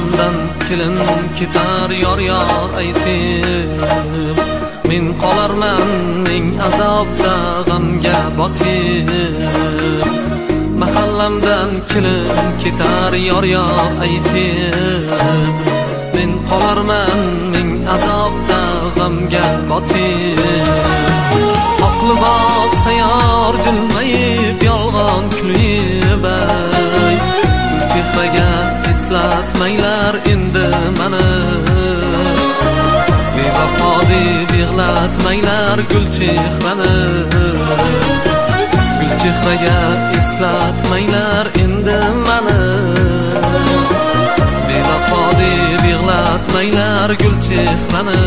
Mahallamdan kelin ketar yor yor aytib, men qolarman ming azobda g'amga botib. Mahallamdan kelin ketar yor yor aytib, men qolarman ming azobda g'amga botib. Oq libos tayyor jilmayib yolg'on kulib chehraga eslatmanglar endi mani. Bevafo deb yig'latmanglar gul chehrani. Gul chehraga eslatmanglar endi mani. Bevafo deb yig'latmanglar gul chehrani.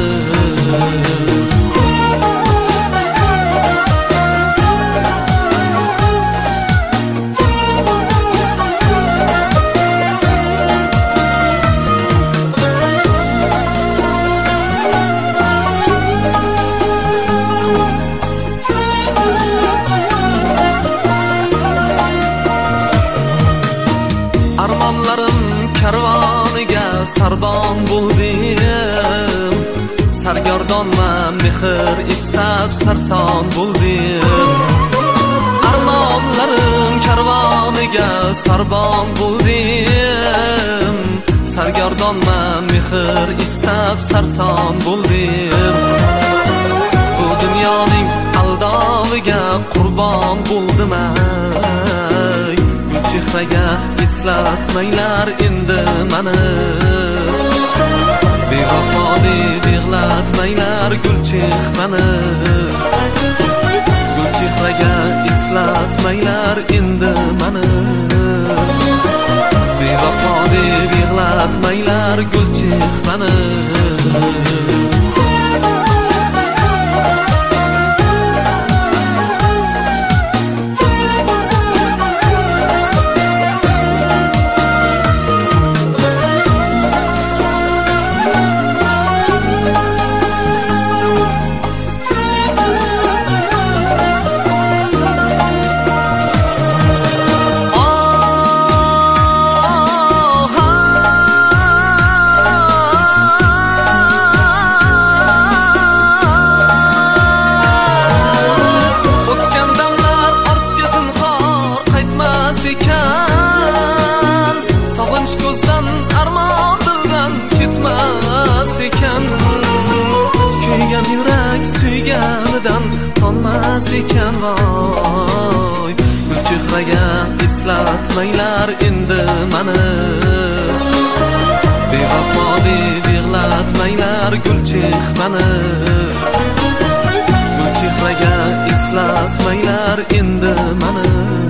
Armonlarim karvoniga sarbon bo'ldim, sargardonman mehr istab sarson bo'ldim. Armonlarim karvoniga sarbon bo'ldim, sargardonman mehr istab sarson bo'ldim. Bu dunyoning aldoviga qurbon bo'ldim. Chehraga eslatmanglar endi mani. Bevafo deb yig'latmanglar gul chehrani. Gul chehraga eslatmanglar endi mani. Bevafo deb yig'latmanglar gul chehrani. Sog'inch ko'zdan armon dildan ketmas ekan. Kuygan yurak suyganidan qolmas ekan voy. Gul chehraga eslatmanglar endi mani. Bevafo deb yig'latmanglar gul chehrani. Gul chehraga eslatmanglar endi mani.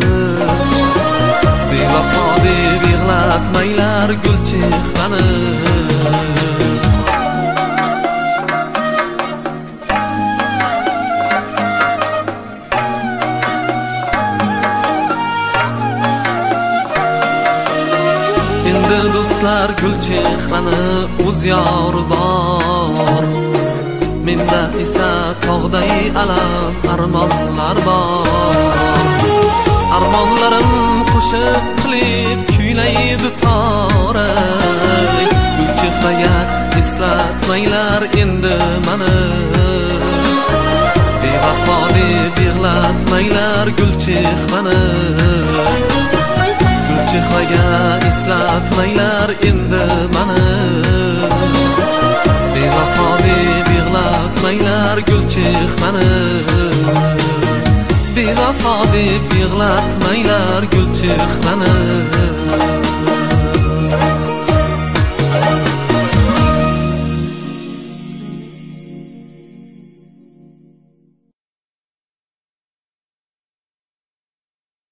Bevafo deb yig'latmanglar gul chehrani. Endi do'stlar gul chehrani o'z yori bor. Menda esa tog'day alam armonlar bor. Armonlarim qo'shiq qilib kuylaydi toray. Gul chehraga eslatmanglar endi mani. Bevafo deb yig'latmanglar gul chehrani. Gul chehraga eslatmanglar endi mani. Bevafo deb yig'latmanglar gul chehrani. Bevafo deb yig'latmanglar gul chehrani.